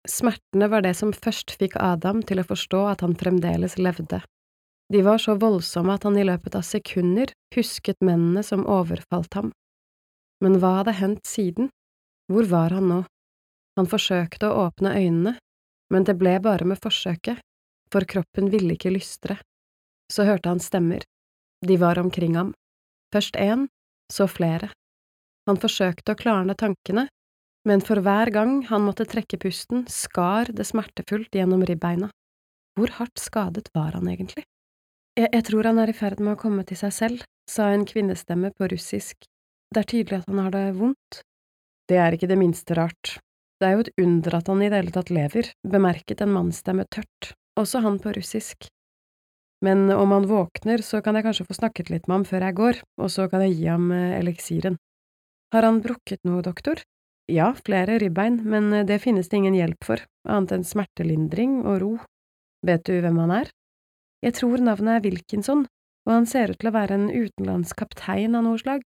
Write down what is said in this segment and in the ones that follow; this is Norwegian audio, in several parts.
Smertene var det som først fikk Adam til å forstå at han fremdeles levde. De var så voldsomme at han i løpet av sekunder husket mennene som overfalt ham. Men hva hadde hendt siden? Hvor var han nå? Han forsøkte å åpne øynene, men det ble bare med forsøket, for kroppen ville ikke lystre. Så hørte han stemmer. De var omkring ham. Først en, så flere. Han forsøkte å klarne tankene, men for hver gang han måtte trekke pusten, skar det smertefullt gjennom ribbeina. Hvor hardt skadet var han egentlig? Jeg tror han er i ferd med å komme til seg selv, sa en kvinnestemme på russisk. Det er tydelig at han har det vondt. Det er ikke det minste rart. Det er jo et under at han i det hele tatt lever, bemerket en mannsstemme tørt, også han på russisk. Men om han våkner, så kan jeg kanskje få snakket litt med ham før jeg går, og så kan jeg gi ham eliksiren. Har han brukket noe, doktor? Ja, flere ribbein, men det finnes det ingen hjelp for, annet enn smertelindring og ro. Vet du hvem han er? Jeg tror navnet er Wilkinson, og han ser ut til å være en utenlandsk kaptein av noe slag.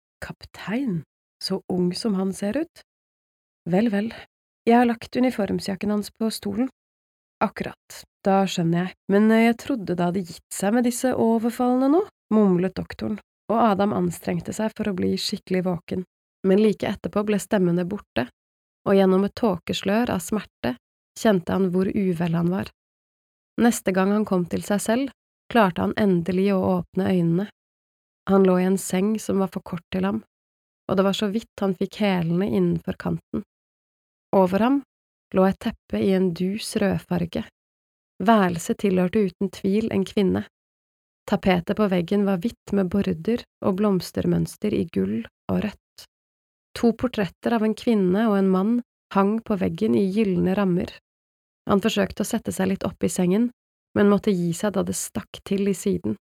Kaptein? Så ung som han ser ut? Vel, jeg har lagt uniformsjakken hans på stolen. Akkurat, da skjønner jeg, men jeg trodde det hadde gitt seg med disse overfallene nå, mumlet doktoren, og Adam anstrengte seg for å bli skikkelig våken, men like etterpå ble stemmene borte, og gjennom et tåkeslør av smerte kjente han hvor uvel han var. Neste gang han kom til seg selv, klarte han endelig å åpne øynene. Han lå i en seng som var for kort til ham, og det var så vidt han fikk hælene innenfor kanten. Over ham lå et teppe i en dus rødfarge. Værelset tilhørte uten tvil en kvinne. Tapetet på veggen var hvitt med border og blomstermønster i gull og rødt. 2 portretter av en kvinne og en mann hang på veggen i gyllene rammer. Han forsøkte å sette seg litt opp i sengen, men måtte gi seg da det stakk til i siden.